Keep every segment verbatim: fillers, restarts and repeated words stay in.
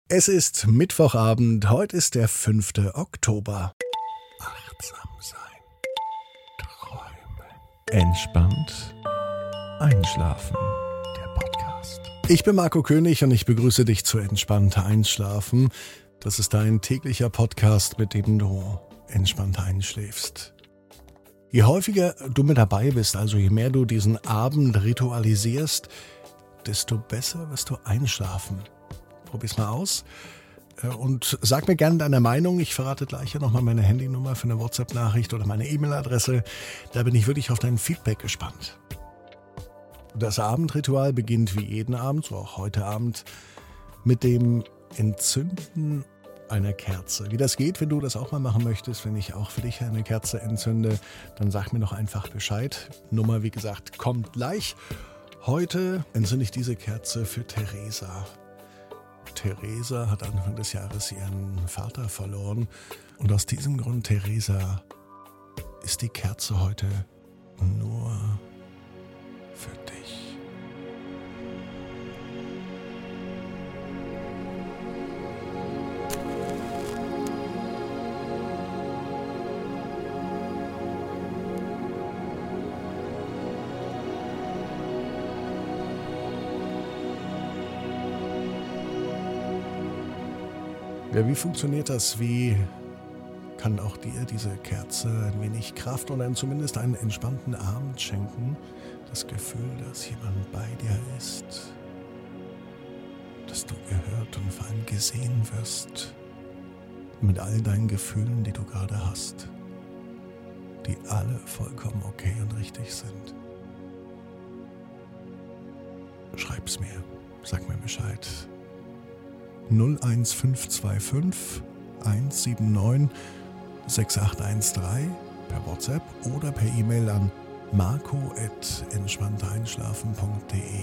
Es ist Mittwochabend, heute ist der fünfte Oktober. Achtsam sein, träumen, entspannt einschlafen. Der Podcast. Ich bin Marco König und ich begrüße dich zu Entspannt Einschlafen. Das ist dein täglicher Podcast, mit dem du entspannt einschläfst. Je häufiger du mit dabei bist, also je mehr du diesen Abend ritualisierst, desto besser wirst du einschlafen. Probier's mal aus und sag mir gerne deine Meinung. Ich verrate gleich hier nochmal meine Handynummer für eine WhatsApp-Nachricht oder meine E-Mail-Adresse. Da bin ich wirklich auf dein Feedback gespannt. Das Abendritual beginnt wie jeden Abend, so auch heute Abend, mit dem Entzünden einer Kerze. Wie das geht, wenn du das auch mal machen möchtest, wenn ich auch für dich eine Kerze entzünde, dann sag mir doch einfach Bescheid. Nummer, wie gesagt, kommt gleich. Heute entzünde ich diese Kerze für Theresa. Theresa hat Anfang des Jahres ihren Vater verloren und aus diesem Grund, Theresa, ist die Kerze heute nur für dich. Ja, wie funktioniert das? Wie kann auch dir diese Kerze ein wenig Kraft oder zumindest einen entspannten Abend schenken? Das Gefühl, dass jemand bei dir ist, dass du gehört und vor allem gesehen wirst mit all deinen Gefühlen, die du gerade hast, die alle vollkommen okay und richtig sind. Schreib's mir, sag mir Bescheid. null eins fünf zwei fünf eins sieben neun sechs acht eins drei per WhatsApp oder per E-Mail an marco at entspannteinschlafen punkt de.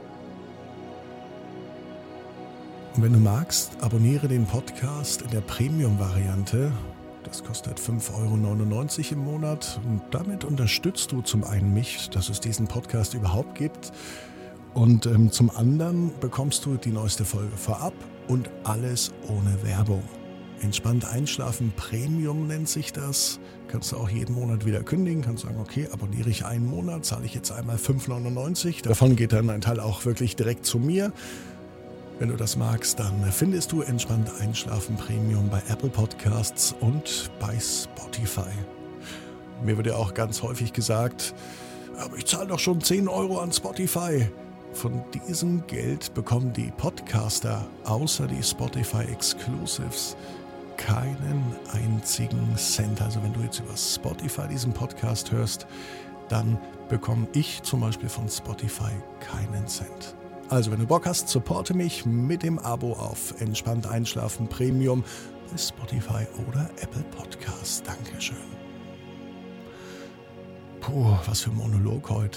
Und wenn du magst, abonniere den Podcast in der Premium-Variante. Das kostet fünf Euro neunundneunzig im Monat und damit unterstützt du zum einen mich, dass es diesen Podcast überhaupt gibt. Und ähm, zum anderen bekommst du die neueste Folge vorab und alles ohne Werbung. Entspannt Einschlafen Premium nennt sich das. Kannst du auch jeden Monat wieder kündigen. Kannst sagen, okay, abonniere ich einen Monat, zahle ich jetzt einmal fünf Euro neunundneunzig. Davon geht dann ein Teil auch wirklich direkt zu mir. Wenn du das magst, dann findest du Entspannt Einschlafen Premium bei Apple Podcasts und bei Spotify. Mir wird ja auch ganz häufig gesagt, aber ich zahle doch schon zehn Euro an Spotify. Von diesem Geld bekommen die Podcaster außer die Spotify Exclusives keinen einzigen Cent. Also wenn du jetzt über Spotify diesen Podcast hörst, dann bekomme ich zum Beispiel von Spotify keinen Cent. Also wenn du Bock hast, supporte mich mit dem Abo auf Entspannt Einschlafen Premium bei Spotify oder Apple Podcasts. Dankeschön. Puh, was für ein Monolog heute.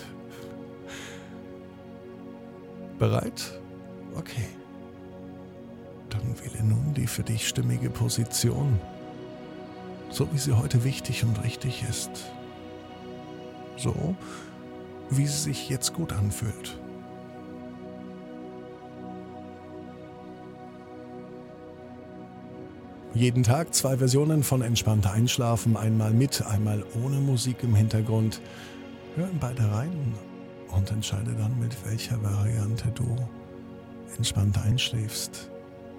Bereit? Okay. Dann wähle nun die für dich stimmige Position, so wie sie heute wichtig und richtig ist. So, wie sie sich jetzt gut anfühlt. Jeden Tag zwei Versionen von Entspannt Einschlafen, einmal mit, einmal ohne Musik im Hintergrund. Hör in beide rein und entscheide dann, mit welcher Variante du entspannt einschläfst.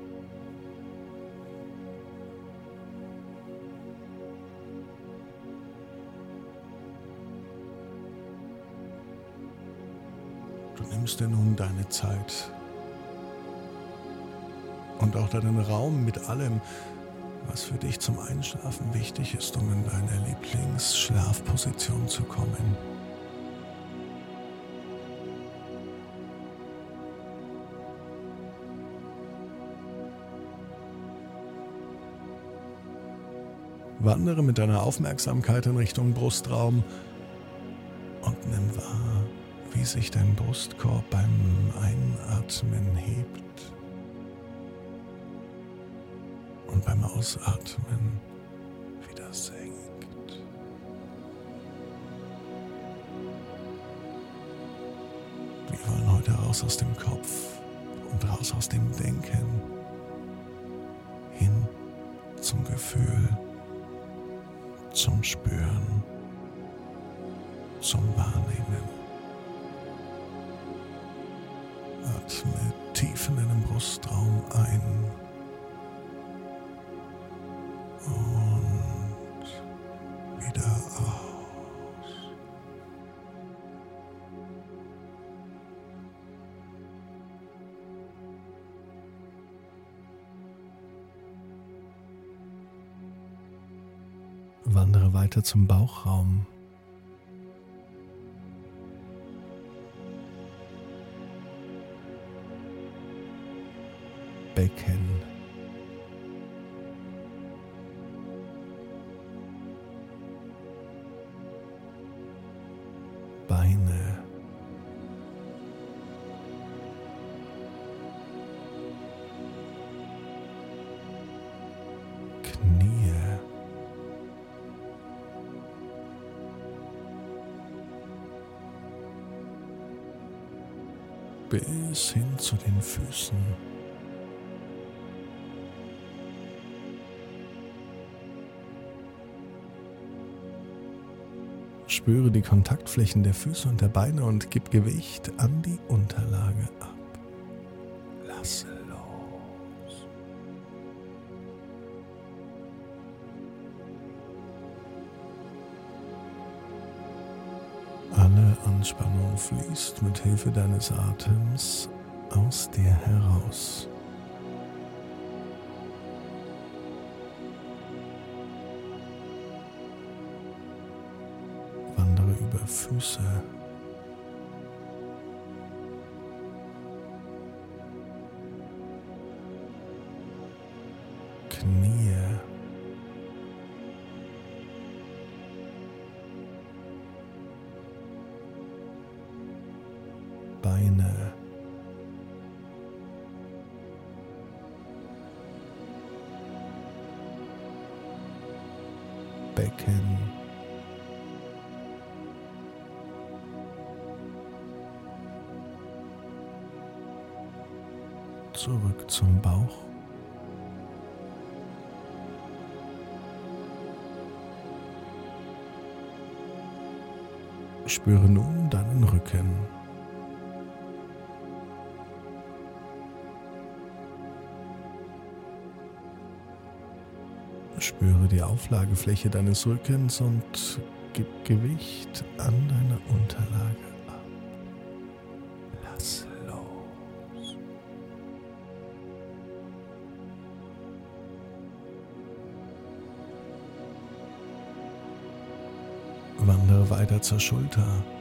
Du nimmst dir nun deine Zeit und auch deinen Raum mit allem, was für dich zum Einschlafen wichtig ist, um in deine Lieblingsschlafposition zu kommen. Wandere mit deiner Aufmerksamkeit in Richtung Brustraum und nimm wahr, wie sich dein Brustkorb beim Einatmen hebt und beim Ausatmen wieder senkt. Wir wollen heute raus aus dem Kopf und raus aus dem Denken zum Gefühl, zum Spüren, zum Wahrnehmen. Atme tief in deinen Brustraum ein und wieder aus. Wandere weiter zum Bauchraum. Becken. Beine. Knie. Bis hin zu den Füßen. Spüre die Kontaktflächen der Füße und der Beine und gib Gewicht an die Unterlage ab. Lasse los. Alle Anspannung fließt mit Hilfe deines Atems aus dir heraus. Wandere über Füße, Knie, Beine, Becken, zurück zum Bauch. Spüre nun deinen Rücken. Spüre die Auflagefläche deines Rückens und gib Gewicht an deine Unterlage ab. Lass los. Wandere weiter zur Schulter.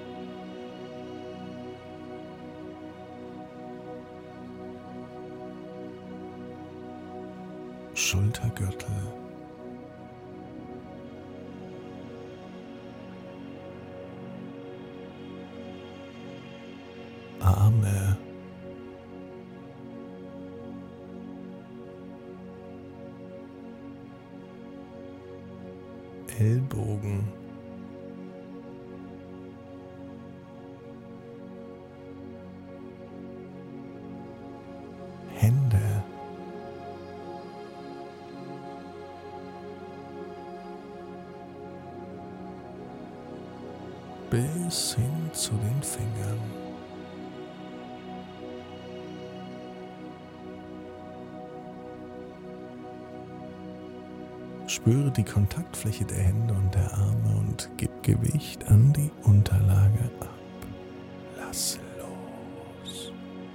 Schultergürtel. Arme. Ellbogen. Hände. Bis hin zu den Fingern. Spüre die Kontaktfläche der Hände und der Arme und gib Gewicht an die Unterlage ab. Lass los.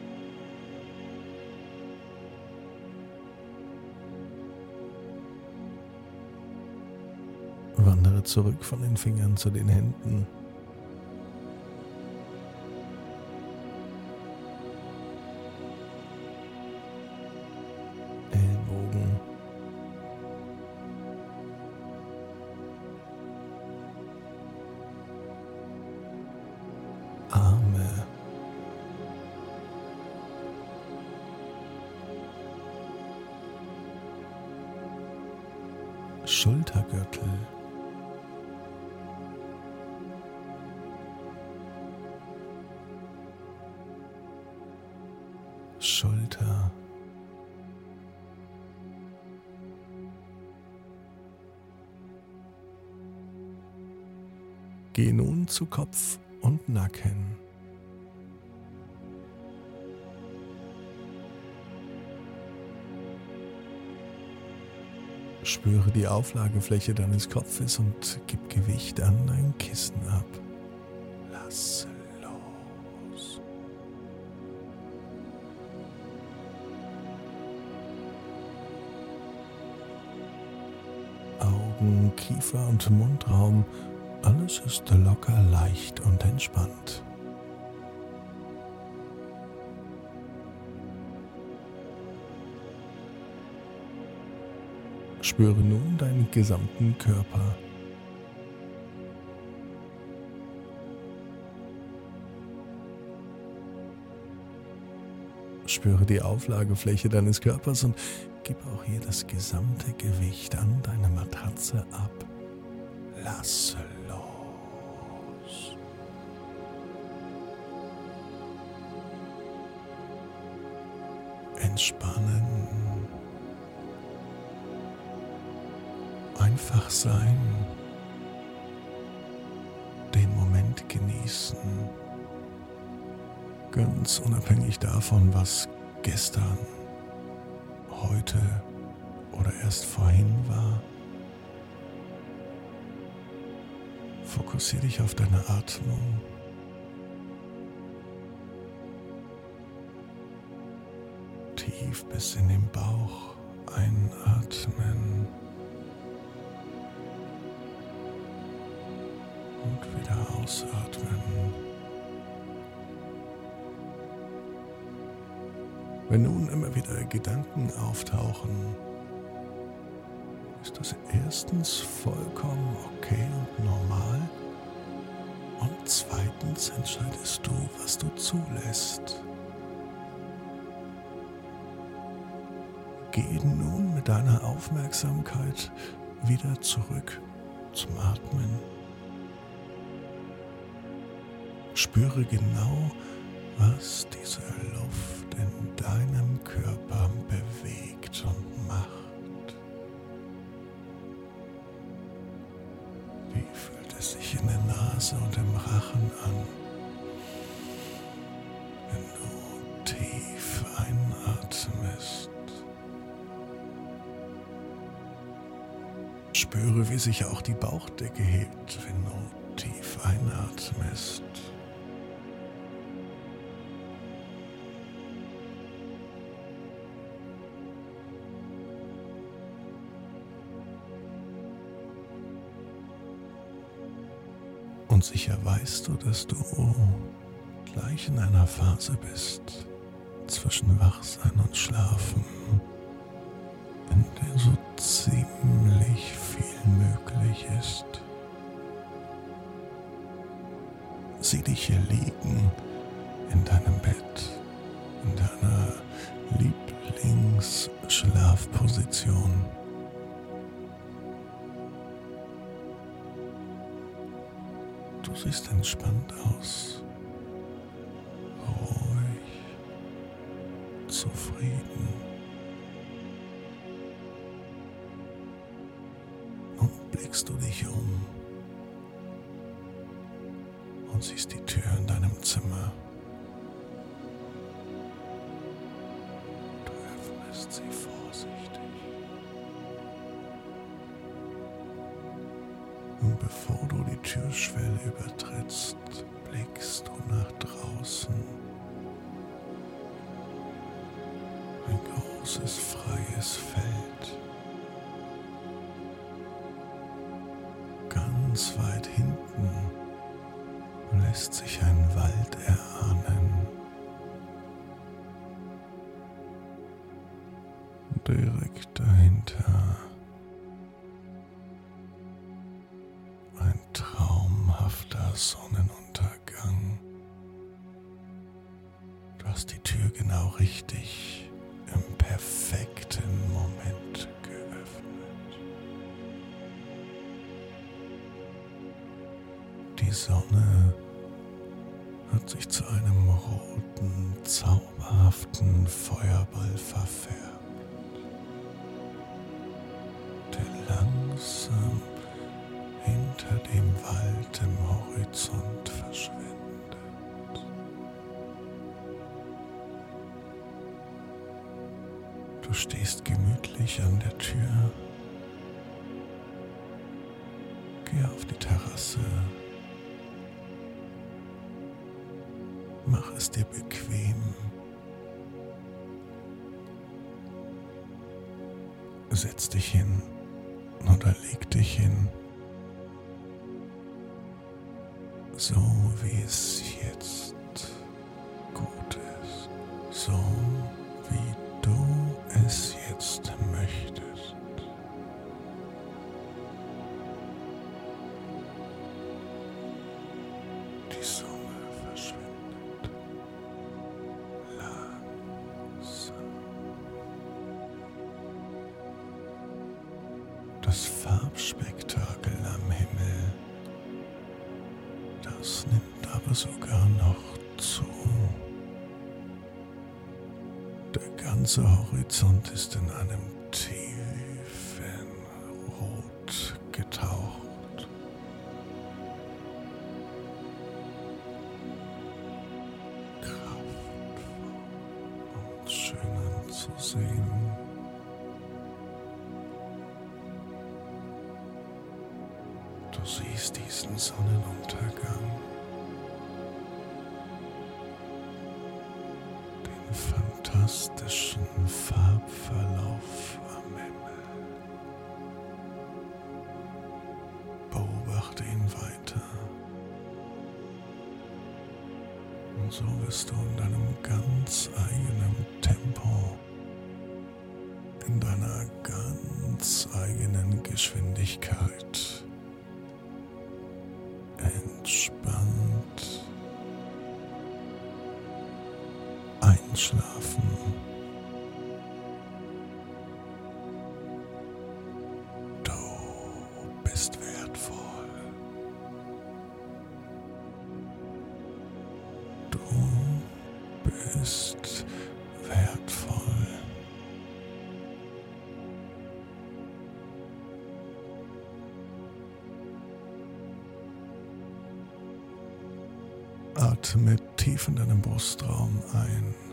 Wandere zurück von den Fingern zu den Händen. Ellbogen. Arme. Schultergürtel. Schulter. Geh nun zu Kopf und Nacken. Spüre die Auflagefläche deines Kopfes und gib Gewicht an dein Kissen ab. Lass los. Augen, Kiefer und Mundraum, alles ist locker, leicht und entspannt. Spüre nun deinen gesamten Körper. Spüre die Auflagefläche deines Körpers und gib auch hier das gesamte Gewicht an deine Matratze ab. Lass los. Entspannen. Einfach sein, den Moment genießen, ganz unabhängig davon, was gestern, heute oder erst vorhin war. Fokussiere dich auf deine Atmung. Tief bis in den Bauch einatmen. Und wieder ausatmen. Wenn nun immer wieder Gedanken auftauchen, ist das erstens vollkommen okay und normal und zweitens entscheidest du, was du zulässt. Geh nun mit deiner Aufmerksamkeit wieder zurück zum Atmen. Spüre genau, was diese Luft in deinem Körper bewegt und macht. Wie fühlt es sich in der Nase und im Rachen an, wenn du tief einatmest? Spüre, wie sich auch die Bauchdecke hebt, wenn du tief einatmest. Und sicher weißt du, dass du gleich in einer Phase bist, zwischen Wachsein und Schlafen, in der so ziemlich viel möglich ist. Sieh dich hier liegen, in deinem Bett, in deiner Lieblingsschlafposition. Du siehst entspannt aus, ruhig, zufrieden. Nun blickst du dich um und siehst die Tür in deinem Zimmer. Du öffnest sie vorsichtig. Und bevor du die Türschwelle übertrittst, blickst du nach draußen. Ein großes freies Feld. Ganz weit hinten lässt sich ein Wald erahnen. Direkt dahinter ein traumhafter Sonnenuntergang. Du hast die Tür genau richtig im perfekten Moment geöffnet. Die Sonne hat sich zu einem roten, zauberhaften Feuerball verfärbt, der langsam hinter dem Wald im Horizont verschwindet. Du stehst gemütlich an der Tür. Geh auf die Terrasse. Mach es dir bequem. Setz dich hin oder leg dich hin, so wie es jetzt gut ist, so wie du es jetzt möchtest. Die Sonne verschwindet langsam. Das Farbspektakel am Himmel, das nimmt aber sogar noch zu. Der ganze Horizont ist in einem tiefen Rot getaucht. Kraftvoll und schön anzusehen. Du siehst diesen Sonnenuntergang, den fantastischen Farbverlauf am Himmel. Beobachte ihn weiter. Und so wirst du in deinem ganz eigenen Tempo, in deiner ganz eigenen Geschwindigkeit entspannt einschlafen. Du bist wertvoll. Du bist wertvoll. Atme tief in deinem Brustraum ein